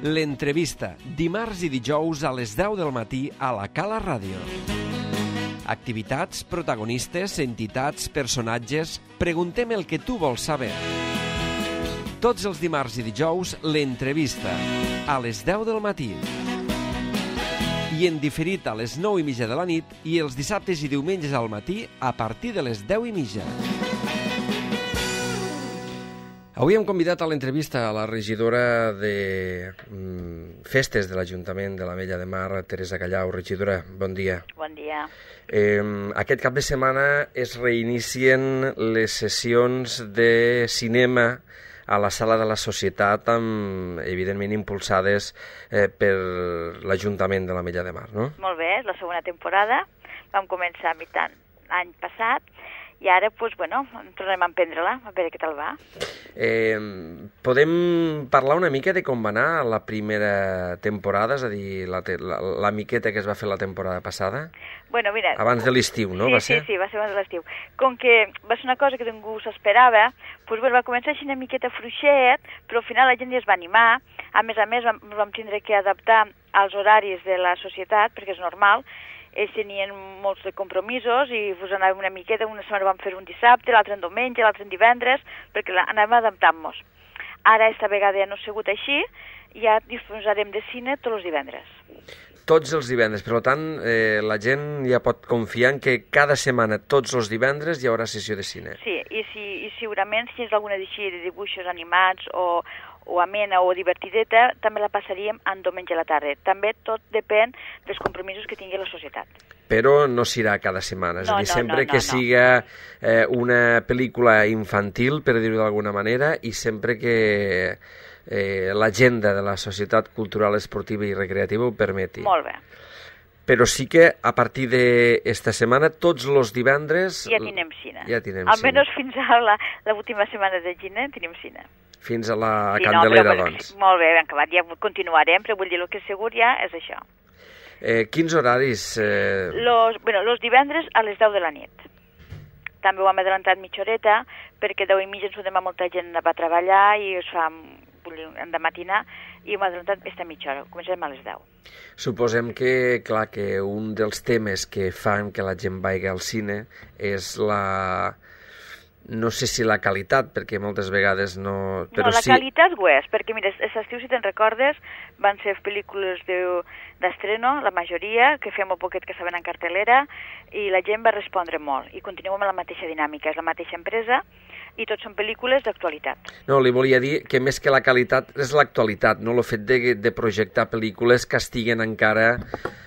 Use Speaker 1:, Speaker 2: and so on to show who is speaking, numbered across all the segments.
Speaker 1: L'entrevista, dimarts i dijous a les 10 del matí a la Cala Ràdio. Activitats, protagonistes, entitats, personatges... Preguntem el que tu vols saber. Tots els dimarts i dijous, l'entrevista, a les 10 del matí. I en diferit a les 9:30 de la nit i els dissabtes i diumenges al matí a partir de les 10:30. Avui hem convidat a l'entrevista a la regidora de Festes de l'Ajuntament de l'Ametlla de Mar, Teresa Callau. Regidora, bon dia.
Speaker 2: Bon dia.
Speaker 1: Aquest cap de setmana es reinicien les sessions de cinema a la Sala de la Societat, evidentment impulsades per l'Ajuntament de l'Ametlla de Mar, no?
Speaker 2: Molt bé, és la segona temporada. Vam començar a mitjà l'any passat i ara, tornem a emprendre-la, a veure què tal va.
Speaker 1: Podem parlar una mica de com va anar la primera temporada, és a dir, la miqueta que es va fer la temporada passada?
Speaker 2: Mira...
Speaker 1: Abans de l'estiu, no?
Speaker 2: Sí, va ser abans de l'estiu. Com que va ser una cosa que ningú s'esperava, va començar així una miqueta fluixet, però al final la gent ja es va animar. A més, vam tindre que adaptar als horaris de la societat, perquè és normal. Ells tenien molts de compromisos i anàvem una miqueta, una setmana vam fer un dissabte, l'altre en diumenge, l'altre en divendres, perquè anàvem adaptant-nos. Ara, esta vegada ja no ha sigut així, ja disposarem de cine tots els divendres.
Speaker 1: Tots els divendres, per tant, la gent ja pot confiar en que cada setmana, tots els divendres, hi haurà sessió de cine.
Speaker 2: Sí, i segurament si tens alguna d'així de dibuixos animats o amena o divertideta, també la passaríem en diumenge a la tarda. També tot depèn dels compromisos que tingui la societat. Però no serà cada setmana, és a dir, sempre que siga una pel·lícula infantil, per dir-ho d'alguna manera, i sempre que l'agenda de la Societat Cultural, Esportiva i Recreativa ho permeti. Molt bé.
Speaker 1: Però sí que a partir d'esta setmana, tots els divendres...
Speaker 2: Ja tenim cine.
Speaker 1: Almenys
Speaker 2: fins a l'última setmana de gener tenim cine.
Speaker 1: Fins a la Candelera, doncs.
Speaker 2: Molt bé, ben acabat, ja continuarem, però vull dir, el que és segur ja és això.
Speaker 1: Quins horaris?
Speaker 2: Los divendres a les 10 de la nit. També ho hem adelantat mitja horeta, perquè 10:30 ens fotem a molta gent va a treballar i es fa, hem de matinar, i hem adelantat aquesta mitja hora. Comencem a les 10.
Speaker 1: Suposem que, clar, que un dels temes que fan que la gent vagi al cine és no sé si la qualitat, perquè moltes vegades no... Però
Speaker 2: la qualitat ho és, perquè mira, l'estiu, si te'n recordes, van ser pel·lícules d'estreno, la majoria, que feia molt poquet que estaven en cartelera, i la gent va respondre molt, i continuem amb la mateixa dinàmica, és la mateixa empresa, i tots són pel·lícules d'actualitat.
Speaker 1: No, li volia dir que més que la qualitat és l'actualitat, no? El fet de projectar pel·lícules que estiguen encara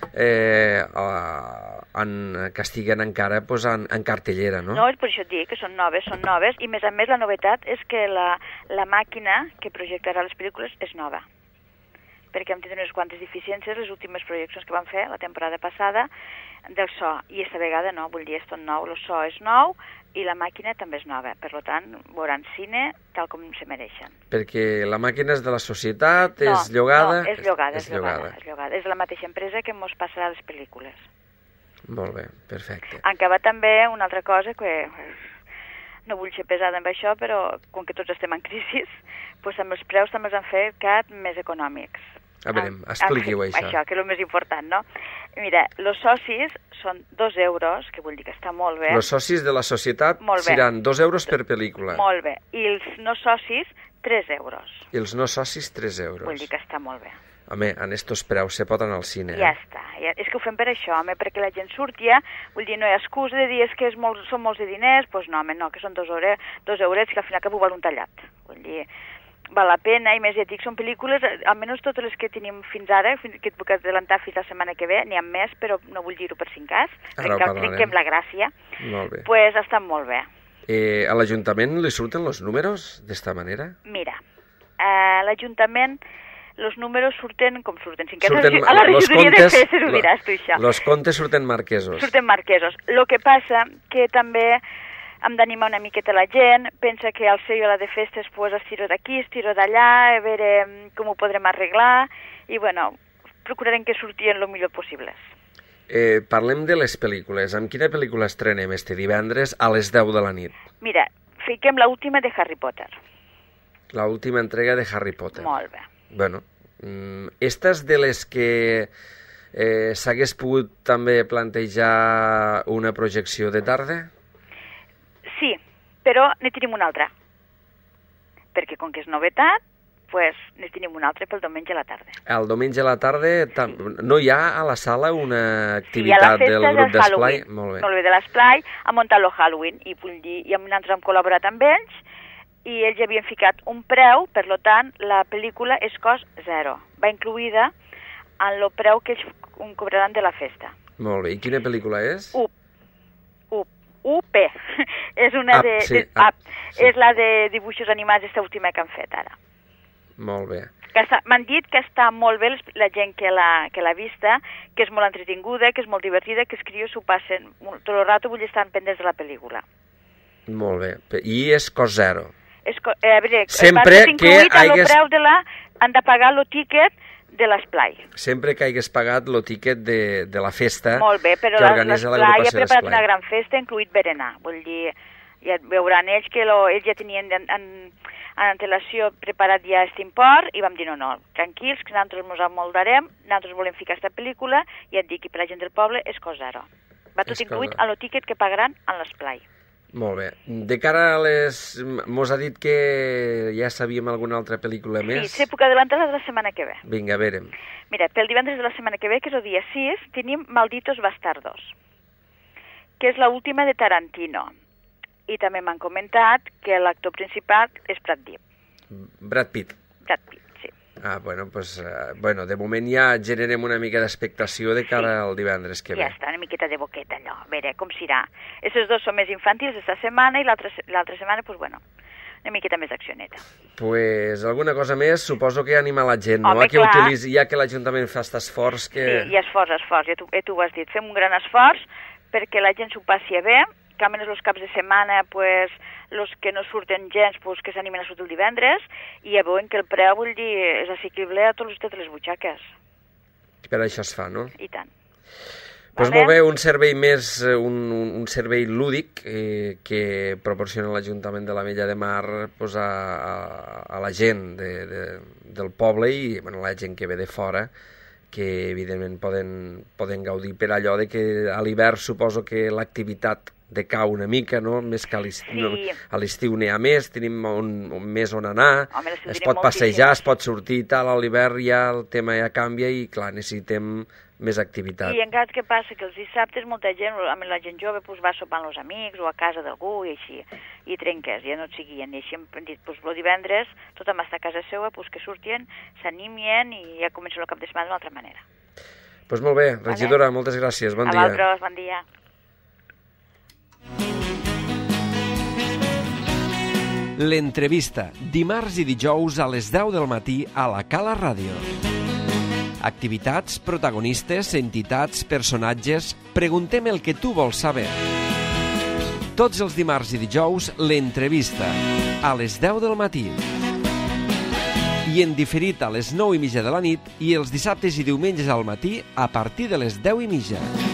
Speaker 1: en cartellera, no?
Speaker 2: No, és per això et dic que són noves, i a més la novetat és que la màquina que projectarà les pel·lícules és nova, perquè hem tingut unes quantes deficiències les últimes projeccions que vam fer la temporada passada del so, i aquesta vegada no, vull dir, és tot nou, el so és nou i la màquina també és nova, per tant veuran cine tal com se mereixen. Perquè
Speaker 1: la màquina és de la societat, és llogada?
Speaker 2: No, és llogada. És la mateixa empresa que ens passarà les pel·lícules.
Speaker 1: Molt bé, perfecte.
Speaker 2: Han acabat també una altra cosa que no vull ser pesada amb això, però com que tots estem en crisi, doncs amb els preus també els han fet més econòmics.
Speaker 1: A veure, expliqui-ho això.
Speaker 2: Això, que és el més important, no? Mira, els socis són 2 euros, que vull dir que està molt bé.
Speaker 1: Els socis de la societat seran 2 euros per pel·lícula.
Speaker 2: Molt bé. I els no socis, 3 euros.
Speaker 1: I els no socis, 3 euros.
Speaker 2: Vull dir que està molt bé.
Speaker 1: Home, en estos preus se pot anar al cine.
Speaker 2: Ja està. És que ho fem per això, home, perquè la gent surti, vull dir, no hi ha excusa de dir que són molts de diners, doncs no, home, no, que són 2 eurets que al final que ho val un tallat. Vull dir, val la pena, i més ja et dic, són pel·lícules, almenys totes les que tenim fins ara, que et puc adelantar fins la setmana que ve, n'hi ha més, però no vull dir-ho per si en cas, perquè trinquem la gràcia.
Speaker 1: Molt bé.
Speaker 2: Doncs estan molt bé.
Speaker 1: A l'Ajuntament li surten els números d'esta manera?
Speaker 2: Mira, a l'Ajuntament els números surten com surten. A la regidoria de Festes ho diràs tu, això.
Speaker 1: Els comptes surten marquesos.
Speaker 2: Surten marquesos. El que passa que també hem d'animar una miqueta la gent, pensa que al ser jo la de Festes es tiro d'aquí, es tiro d'allà, a veure com ho podrem arreglar, i procurarem que surtien el millor possible.
Speaker 1: Parlem de les pel·lícules. Amb quina pel·lícula estrenem este divendres a les 10 de la nit?
Speaker 2: Mira, fiquem l'última de Harry Potter.
Speaker 1: L'última entrega de Harry Potter.
Speaker 2: Molt bé.
Speaker 1: Bueno, Estes de les que s'hagués pogut també plantejar una projecció de tarda?
Speaker 2: Sí, però ne tenim una altra. Perquè com que és novetat, ne tenim una altra pel diumenge a la tarda.
Speaker 1: El diumenge a la tarda no hi ha a la sala una activitat del grup d'Esplai?
Speaker 2: Molt bé, de l'Esplai, ha muntat el Halloween, i nosaltres hem col·laborat amb ells, i ells havien ficat un preu, per tant, la pel·lícula és cost zero. Va incluïda en el preu que ells cobraran de la festa.
Speaker 1: Molt bé, i quina pel·lícula és?
Speaker 2: UP. És una és la de dibuixos animats, aquesta última que han fet ara.
Speaker 1: Molt bé.
Speaker 2: M'han dit que està molt bé la gent que l'ha vista, que és molt entretinguda, que és molt divertida, que els crios s'ho passen tot el rato, vull estar pendents de la pel·lícula.
Speaker 1: Molt bé. I és cost zero?
Speaker 2: Sempre que hagués... Han de pagar el tíquet de l'Esplai.
Speaker 1: Sempre que hagués pagat el tíquet de la festa que
Speaker 2: l'Esplai
Speaker 1: organitza l'agrupació
Speaker 2: ha preparat una gran festa, incluït berenar. Vull dir, ja veuran ells que ells ja tenien en antelació preparat ja aquest import i vam dir no, tranquils, que nosaltres ens amoldarem, nosaltres volem ficar aquesta pel·lícula i et dic que per la gent del poble és cost zero. Va tot incluït en el tíquet que pagaran en l'Esplai.
Speaker 1: Molt bé. De cara a les... Mos ha dit que ja sabíem alguna altra pel·lícula més?
Speaker 2: Sí, puc adelantar la setmana que ve.
Speaker 1: Vinga, a veure.
Speaker 2: Mira, pel divendres de la setmana que ve, que és el dia 6, tenim Malditos Bastardos, que és l'última de Tarantino. I també m'han comentat que l'actor principal és Brad Pitt.
Speaker 1: Brad Pitt,
Speaker 2: sí.
Speaker 1: Bueno, de moment ja generem una mica d'expectació de cara al divendres que ve.
Speaker 2: Ja està, una miqueta de boqueta, allò. A veure com serà. Aquests dos són més infantils aquesta setmana i l'altra setmana, una miqueta més d'accioneta.
Speaker 1: Alguna cosa més, suposo que anima la gent, no? Ja que l'Ajuntament fa aquest esforç que...
Speaker 2: Sí, hi ha esforç, ja tu ho has dit. Fem un gran esforç perquè la gent s'ho passi bé, que almenys els caps de setmana, els que no surten gens, que s'animen a sortir el divendres, i ja veuen que el preu, vull dir, és assequible a tots les butxaques.
Speaker 1: Per això es fa, no?
Speaker 2: I tant.
Speaker 1: Doncs molt bé, un servei més, un servei lúdic que proporciona l'Ajuntament de l'Ametlla de Mar a la gent del poble i la gent que ve de fora, que evidentment poden gaudir per allò de que a l'hivern suposo que l'activitat decau una mica, no? Més que a l'estiu n'hi ha més, tenim més on anar, es pot passejar, es pot sortir i tal, a l'hivern ja el tema ja canvia i clar, necessitem més activitat.
Speaker 2: I encara que passa que els dissabtes molta gent, la gent jove va sopar amb els amics o a casa d'algú i així, i trenques, ja no et seguien, i així hem dit, el divendres tothom està a casa seva, que surtien, s'animien i ja comencen el cap de setmana d'una altra manera.
Speaker 1: Doncs molt bé, regidora, moltes gràcies, bon dia.
Speaker 2: A vosaltres, bon dia.
Speaker 1: L'entrevista, dimarts i dijous a les 10 del matí a la Cala Ràdio. Activitats, protagonistes, entitats, personatges... Preguntem el que tu vols saber. Tots els dimarts i dijous, l'entrevista, a les 10 del matí. I en diferit a les 9:30 de la nit i els dissabtes i diumenges al matí a partir de les 10:30.